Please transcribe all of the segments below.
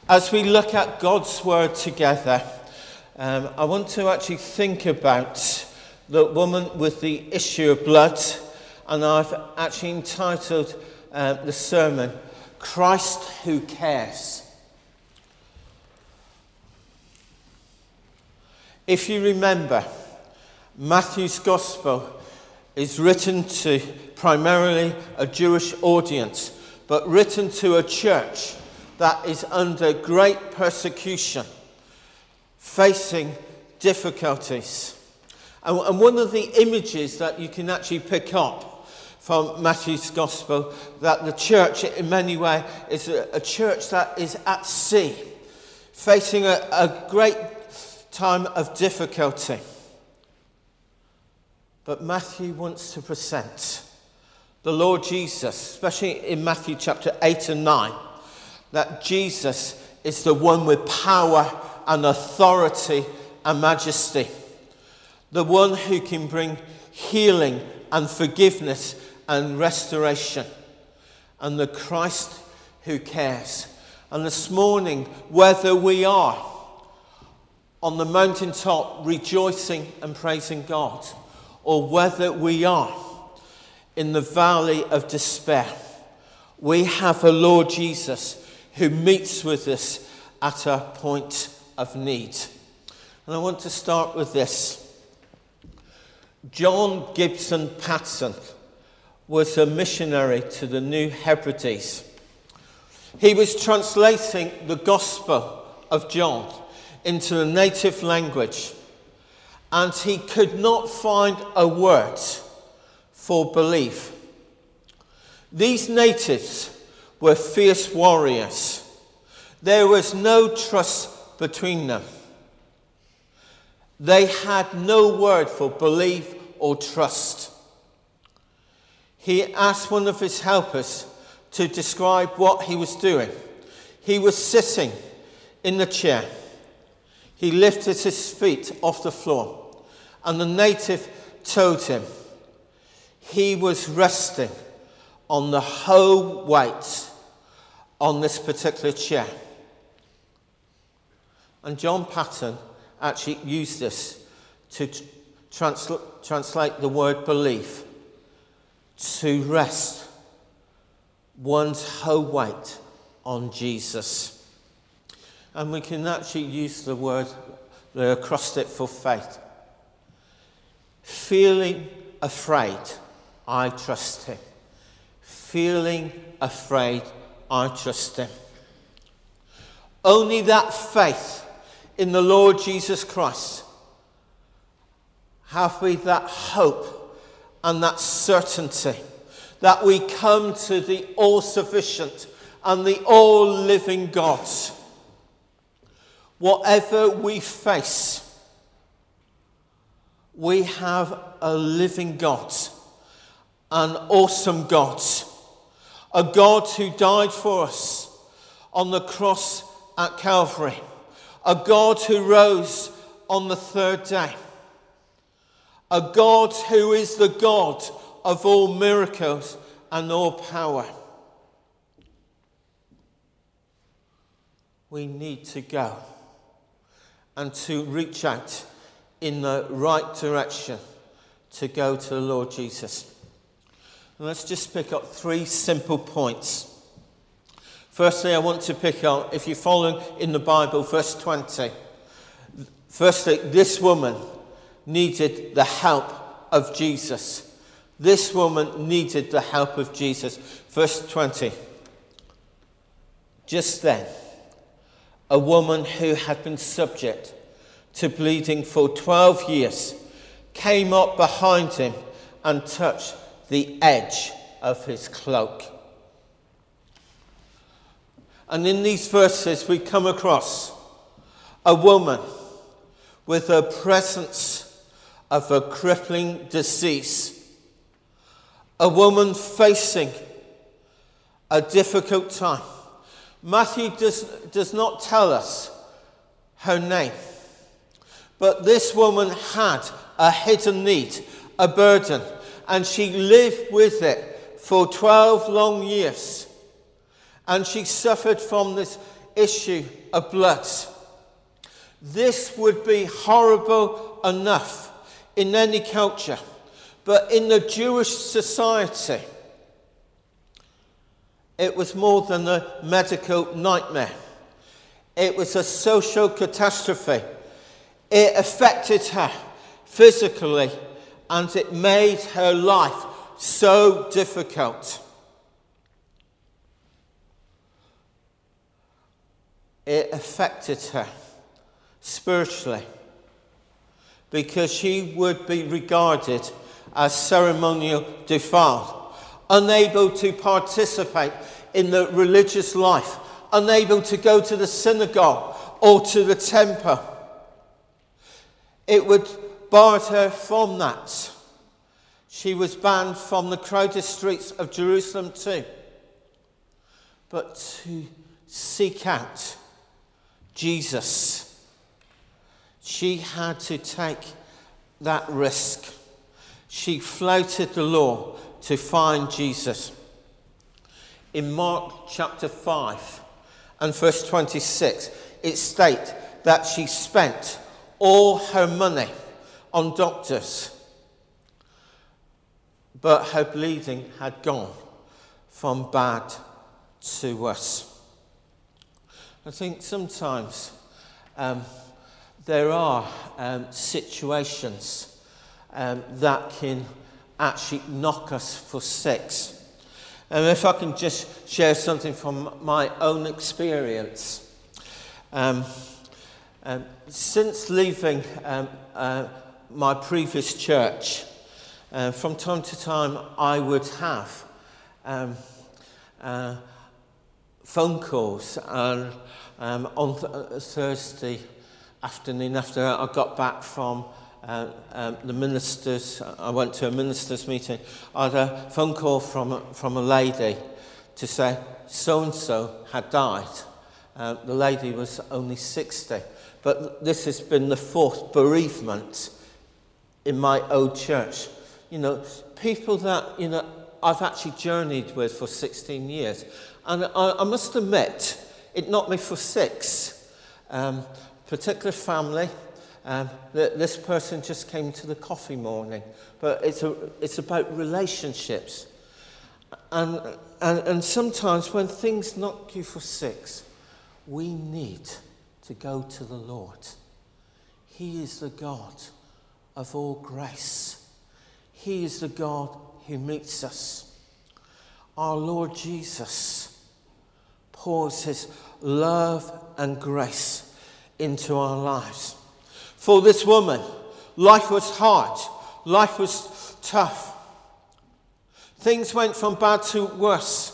As we look at God's word together, I want to actually think about the woman with the issue of blood, and I've actually entitled the sermon, Christ Who Cares. If you remember, Matthew's Gospel is written to primarily a Jewish audience, but written to a church that is under great persecution, facing difficulties. And one of the images that you can actually pick up from Matthew's Gospel, that the church in many ways is a church that is at sea, facing a great time of difficulty. But Matthew wants to present the Lord Jesus, especially in Matthew chapter 8 and 9, that Jesus is the one with power and authority and majesty, the one who can bring healing and forgiveness and restoration, and the Christ who cares. And this morning, whether we are on the mountaintop rejoicing and praising God, or whether we are in the valley of despair, we have a Lord Jesus who meets with us at a point of need. And I want to start with this. John Gibson Paton was a missionary to the New Hebrides. He was translating the Gospel of John into the native language, and he could not find a word for belief. These natives were fierce warriors. There was no trust between them. They had no word for belief or trust. He asked one of his helpers to describe what he was doing. He was sitting in the chair. He lifted his feet off the floor, and the native told him he was resting on the whole weight on this particular chair. And John Paton actually used this to translate the word belief, to rest one's whole weight on Jesus. And we can actually use the word, the acrostic for faith. Feeling afraid, I trust him. Feeling afraid, I trust him. Only that faith in the Lord Jesus Christ have we that hope and that certainty that we come to the all-sufficient and the all-living God. Whatever we face, we have a living God, an awesome God, a God who died for us on the cross at Calvary, a God who rose on the third day, a God who is the God of all miracles and all power. We need to go and to reach out in the right direction to go to the Lord Jesus. And let's just pick up 3 simple points. Firstly, I want to pick up, if you're following in the Bible, verse 20. Firstly, this woman needed the help of Jesus. This woman needed the help of Jesus. Verse 20. Just then, a woman who had been subject to bleeding for 12 years came up behind him and touched the edge of his cloak. And in these verses we come across a woman with a presence of a crippling disease, a woman facing a difficult time. Matthew does not tell us her name, but this woman had a hidden need, a burden, and she lived with it for 12 long years. And she suffered from this issue of blood. This would be horrible enough in any culture, but in the Jewish society, it was more than a medical nightmare. It was a social catastrophe. It affected her physically, and it made her life so difficult. It affected her spiritually, because she would be regarded as ceremonial defiled, unable to participate in the religious life, unable to go to the synagogue or to the temple. It would bar her from that. She was banned from the crowded streets of Jerusalem too. But to seek out Jesus, she had to take that risk. She flouted the law to find Jesus. In Mark chapter 5 and verse 26, it states that she spent all her money on doctors, but her bleeding had gone from bad to worse. I think sometimes there are situations that can actually knock us for six. And if I can just share something from my own experience. Since leaving my previous church, from time to time I would have phone calls, and on Thursday afternoon after I got back from the ministers, I went to a ministers meeting. I had a phone call from a lady to say so-and-so had died. The lady was only 60. But this has been the fourth bereavement in my old church. You know, people that, you know, I've actually journeyed with for 16 years. And I must admit, it knocked me for six. Particular family. This person just came to the coffee morning, but it's about relationships, and sometimes when things knock you for six, we need to go to the Lord. He is the God of all grace. He is the God who meets us. Our Lord Jesus pours his love and grace into our lives. For this woman, life was hard. Life was tough. Things went from bad to worse.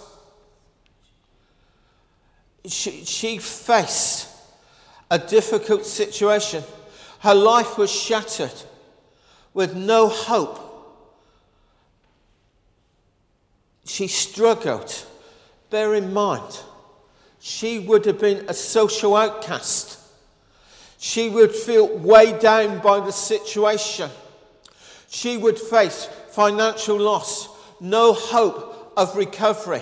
She faced a difficult situation. Her life was shattered with no hope. She struggled. Bear in mind, she would have been a social outcast. She would feel weighed down by the situation. She would face financial loss, no hope of recovery.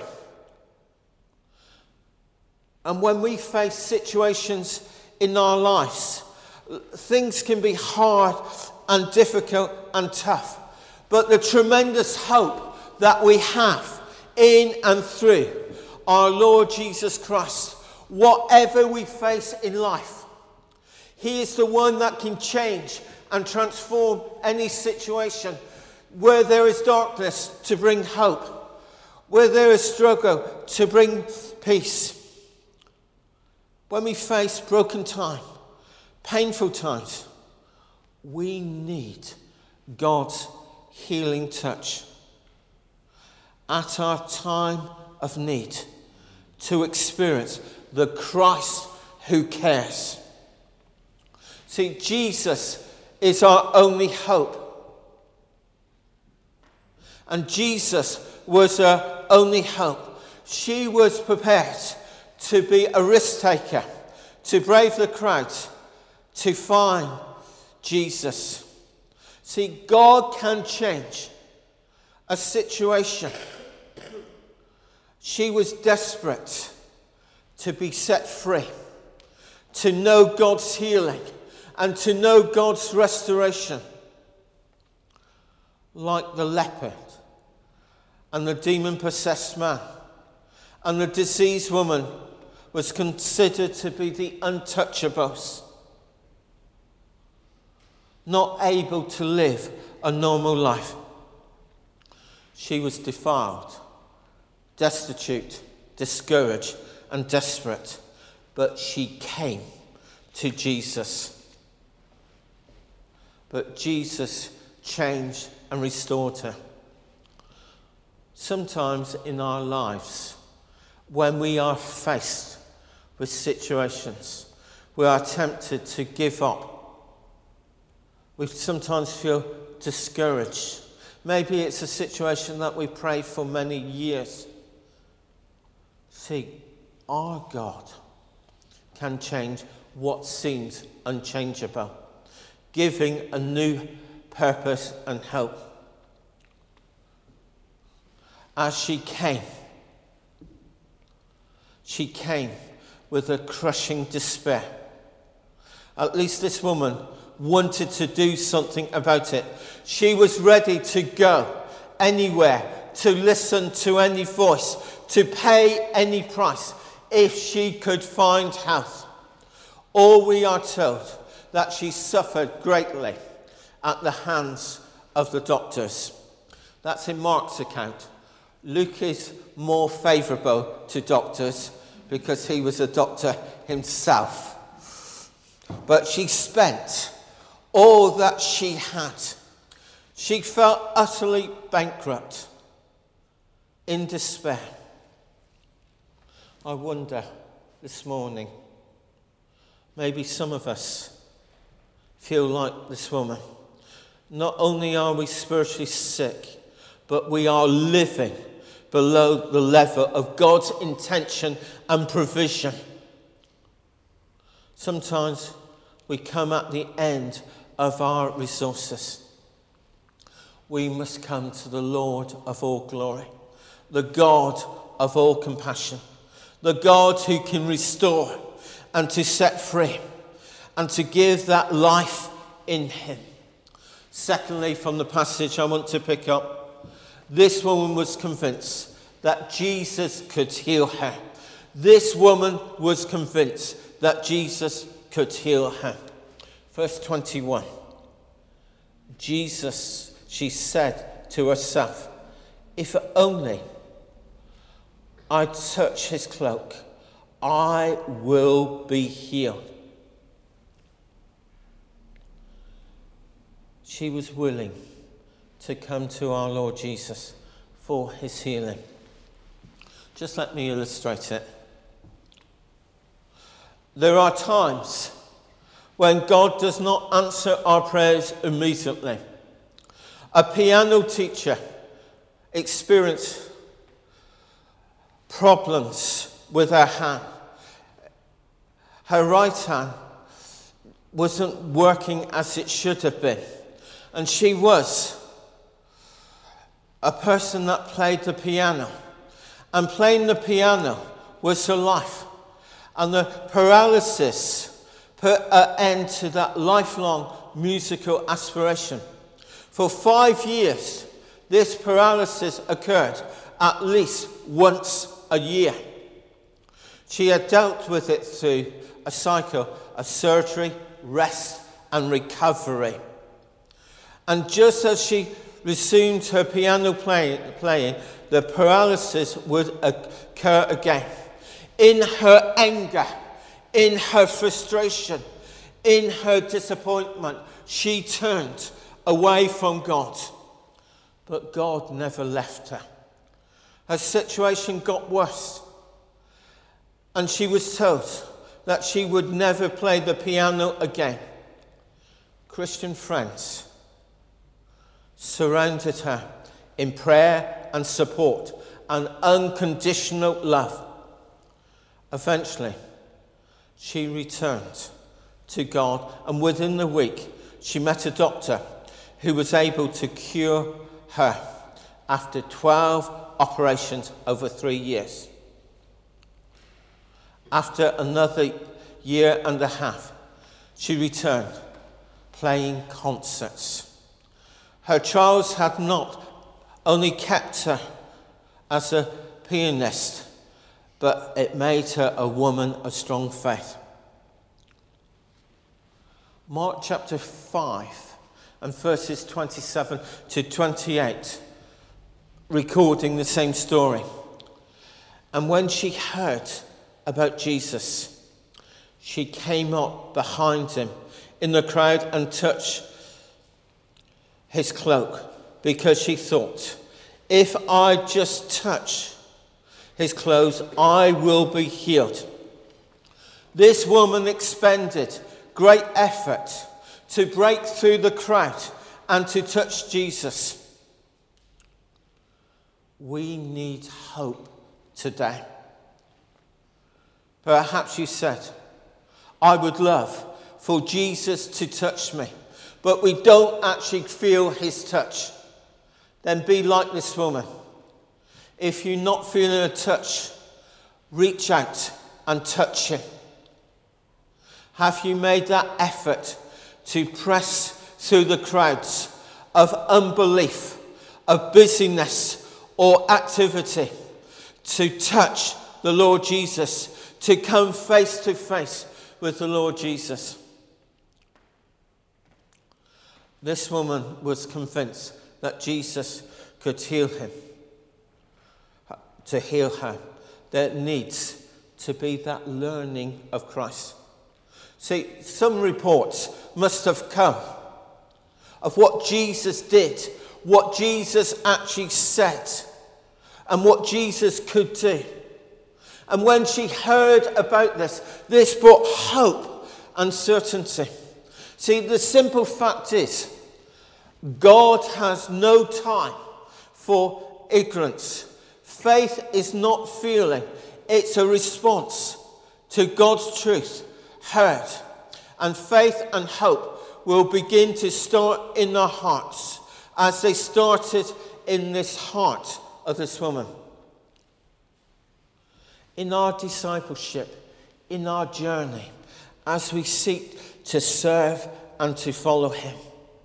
And when we face situations in our lives, things can be hard and difficult and tough. But the tremendous hope that we have in and through our Lord Jesus Christ, whatever we face in life, he is the one that can change and transform any situation. Where there is darkness, to bring hope. Where there is struggle, to bring peace. When we face broken time, painful times, we need God's healing touch. At our time of need, to experience the Christ who cares. See, Jesus is our only hope. And Jesus was her only hope. She was prepared to be a risk taker, to brave the crowds, to find Jesus. See, God can change a situation. She was desperate to be set free, to know God's healing, and to know God's restoration. Like the leopard and the demon-possessed man and the diseased woman was considered to be the untouchables, not able to live a normal life. She was defiled, destitute, discouraged, and desperate, but she came to Jesus. But Jesus changed and restored her. Sometimes in our lives, when we are faced with situations, we are tempted to give up. We sometimes feel discouraged. Maybe it's a situation that we prayed for many years. See, our God can change what seems unchangeable, giving a new purpose and hope. As she came with a crushing despair. At least this woman wanted to do something about it. She was ready to go anywhere, to listen to any voice, to pay any price if she could find health. Or we are told that she suffered greatly at the hands of the doctors. That's in Mark's account. Luke is more favourable to doctors because he was a doctor himself. But she spent all that she had. She felt utterly bankrupt, in despair. I wonder this morning, maybe some of us feel like this woman. Not only are we spiritually sick, but we are living below the level of God's intention and provision. Sometimes we come at the end of our resources. We must come to the Lord of all glory, the God of all compassion, the God who can restore and to set free and to give that life in him. Secondly, from the passage I want to pick up, this woman was convinced that Jesus could heal her. This woman was convinced that Jesus could heal her. Verse 21. Jesus, she said to herself, if only I touch his cloak, I will be healed. She was willing to come to our Lord Jesus for his healing. Just let me illustrate it. There are times when God does not answer our prayers immediately. A piano teacher experienced problems with her hand. Her right hand wasn't working as it should have been. And she was a person that played the piano. And playing the piano was her life. And the paralysis put an end to that lifelong musical aspiration. For 5 years, this paralysis occurred at least once a year. She had dealt with it through a cycle of surgery, rest, and recovery. And just as she resumed her piano playing, the paralysis would occur again. In her anger, in her frustration, in her disappointment, she turned away from God. But God never left her. Her situation got worse. And she was told that she would never play the piano again. Christian friends surrounded her in prayer and support and unconditional love. Eventually, she returned to God, and within the week, she met a doctor who was able to cure her after 12 operations over 3 years. after another year and a half, she returned, playing concerts. Her trials had not only kept her as a pianist, but it made her a woman of strong faith. Mark chapter 5 and verses 27 to 28, recording the same story. And when she heard about Jesus, she came up behind him in the crowd and touched his cloak, because she thought, if I just touch his clothes, I will be healed. This woman expended great effort to break through the crowd and to touch Jesus. We need hope today. Perhaps you said, I would love for Jesus to touch me, but we don't actually feel his touch. Then be like this woman. If you're not feeling a touch, reach out and touch him. Have you made that effort to press through the crowds of unbelief, of busyness or activity, to touch the Lord Jesus, to come face to face with the Lord Jesus? This woman was convinced that Jesus could heal him. To heal her, there needs to be that learning of Christ. See, some reports must have come of what Jesus did, what Jesus actually said, and what Jesus could do. And when she heard about this brought hope and certainty. See, the simple fact is, God has no time for ignorance. Faith is not feeling, it's a response to God's truth heard. And faith and hope will begin to start in our hearts as they started in this heart of this woman. In our discipleship, in our journey, as we seek to serve and to follow him,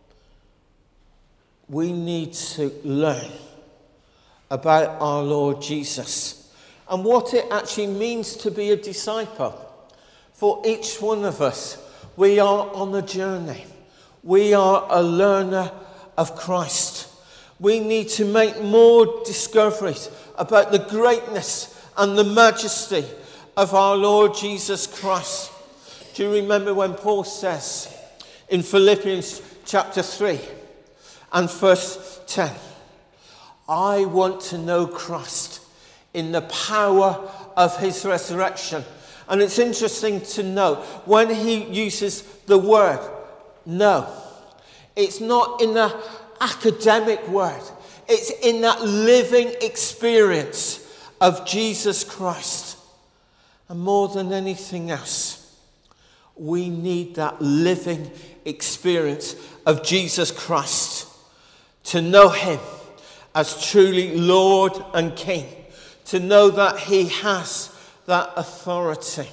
we need to learn about our Lord Jesus and what it actually means to be a disciple. For each one of us, we are on a journey. We are a learner of Christ. We need to make more discoveries about the greatness and the majesty of our Lord Jesus Christ. Do you remember when Paul says in Philippians chapter 3 and verse 10, I want to know Christ in the power of his resurrection. And it's interesting to note when he uses the word know, it's not in an academic word. It's in that living experience of Jesus Christ. And more than anything else, we need that living experience of Jesus Christ to know him as truly Lord and King, to know that he has that authority.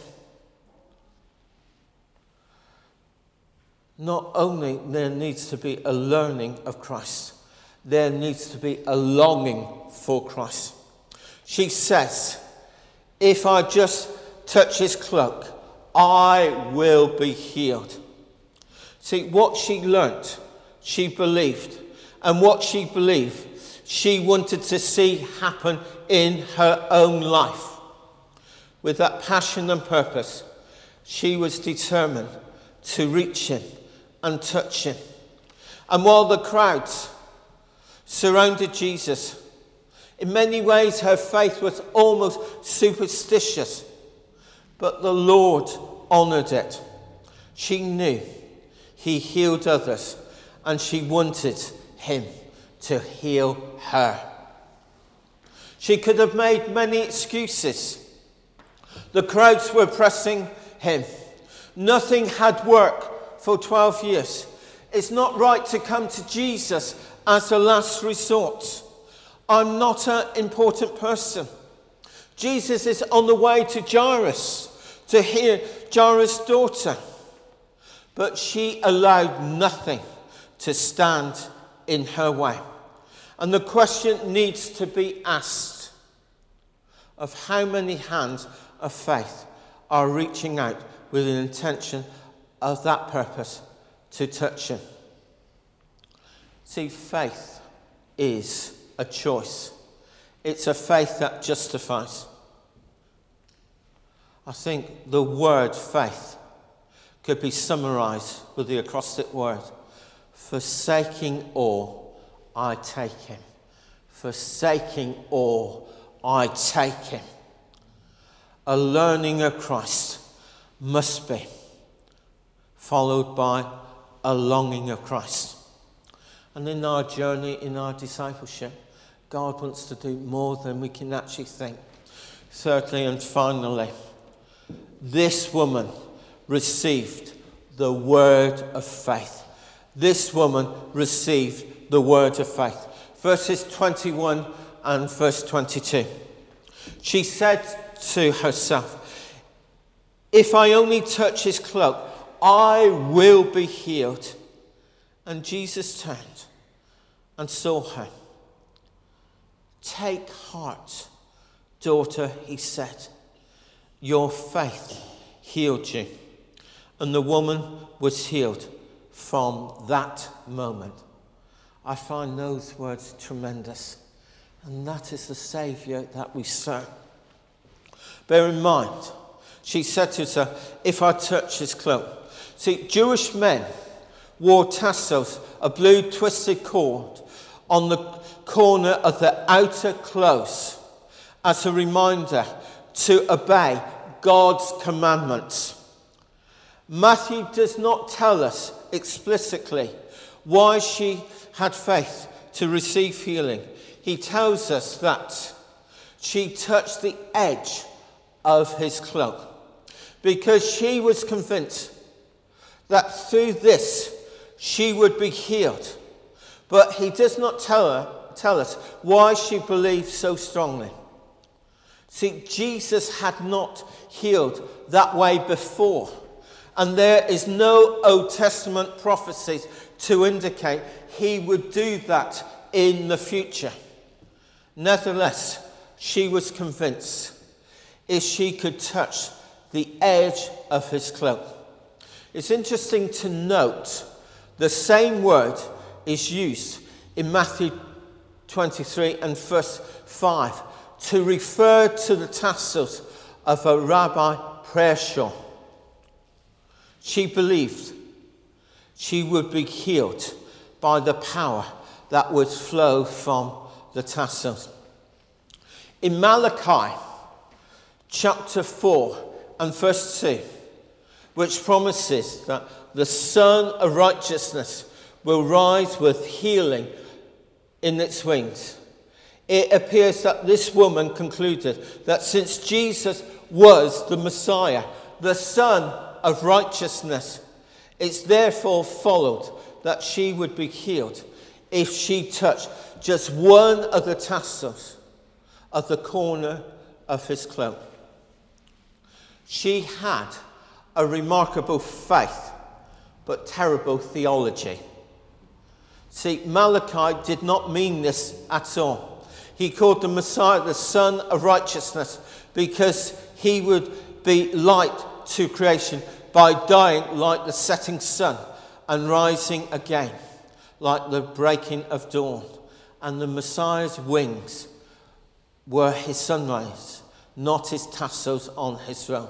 Not only there needs to be a learning of Christ, there needs to be a longing for Christ. She says, if I just touch his cloak, I will be healed. See, what she learnt, she believed. And what she believed, she wanted to see happen in her own life. With that passion and purpose, she was determined to reach him and touch him. And while the crowds surrounded Jesus, in many ways her faith was almost superstitious, but the Lord honoured it. She knew he healed others, and she wanted him to heal her. She could have made many excuses. The crowds were pressing him. Nothing had worked for 12 years. It's not right to come to Jesus as a last resort. I'm not an important person. Jesus is on the way to Jairus. to heal Jairus' daughter. But she allowed nothing to stand in her way. And the question needs to be asked of how many hands of faith are reaching out with an intention of that purpose to touch him. See, faith is a choice. It's a faith that justifies. I think the word faith could be summarized with the acrostic word: forsaking all, I take him. Forsaking all, I take him. A learning of Christ must be followed by a longing of Christ. And in our journey, in our discipleship, God wants to do more than we can actually think. Thirdly and finally, this woman received the word of faith. This woman received the word of faith. Verses 21 and verse 22. She said to herself, if I only touch his cloak, I will be healed. And Jesus turned and saw her. Take heart, daughter, he said. Your faith healed you. And the woman was healed from that moment. I find those words tremendous. And that is the Saviour that we serve. Bear in mind, she said to herself, if I touch his cloak. See, Jewish men wore tassels, a blue twisted cord, on the corner of the outer clothes as a reminder to obey God's commandments. Matthew does not tell us explicitly why she had faith to receive healing. He tells us that she touched the edge of his cloak because she was convinced that through this she would be healed. But he does not tell us why she believed so strongly. See, Jesus had not healed that way before. And there is no Old Testament prophecies to indicate he would do that in the future. Nevertheless, she was convinced if she could touch the edge of his cloak. It's interesting to note the same word is used in Matthew 23 and verse 5 to refer to the tassels of a rabbi prayer shawl. She believed she would be healed by the power that would flow from the tassels. In Malachi chapter 4 and verse 2, which promises that the Son of Righteousness will rise with healing in its wings, it appears that this woman concluded that since Jesus was the Messiah, the Son of Righteousness, it's therefore followed that she would be healed if she touched just one of the tassels of the corner of his cloak. She had a remarkable faith, but terrible theology. See, Malachi did not mean this at all. He called the Messiah the Son of Righteousness because he would be light to creation by dying like the setting sun and rising again like the breaking of dawn. And the Messiah's wings were his sunrise, not his tassels on his robe.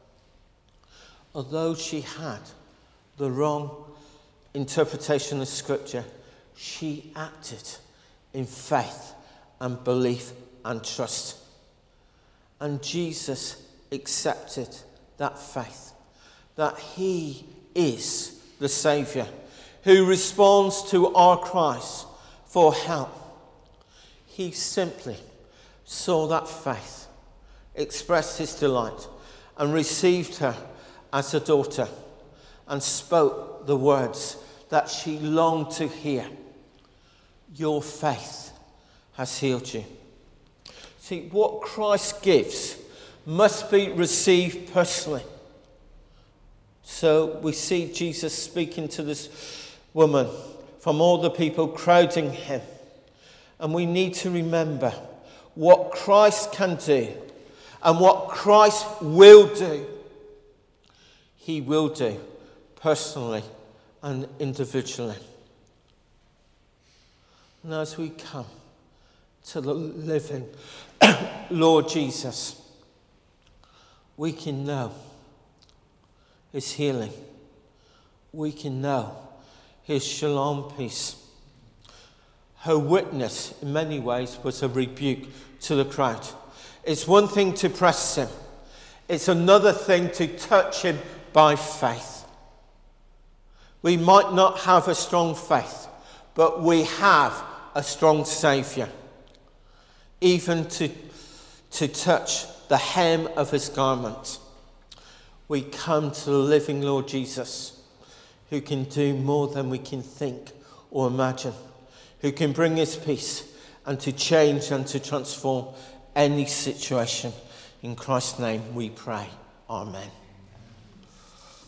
Although she had the wrong interpretation of Scripture, she acted in faith and belief and trust. And Jesus accepted that faith, that he is the Saviour who responds to our cries for help. He simply saw that faith, expressed his delight, and received her as a daughter, and spoke the words that she longed to hear. Your faith has healed you. See, what Christ gives must be received personally. So we see Jesus speaking to this woman from all the people crowding him. And we need to remember what Christ can do and what Christ will do. He will do personally and individually. And as we come to the living Lord Jesus, we can know his healing. We can know his shalom peace. Her witness, in many ways, was a rebuke to the crowd. It's one thing to press him. It's another thing to touch him by faith. We might not have a strong faith, but we have a strong Saviour. Even to touch the hem of his garment. We come to the living Lord Jesus, who can do more than we can think or imagine, who can bring his peace and to change and to transform any situation. In Christ's name we pray. Amen.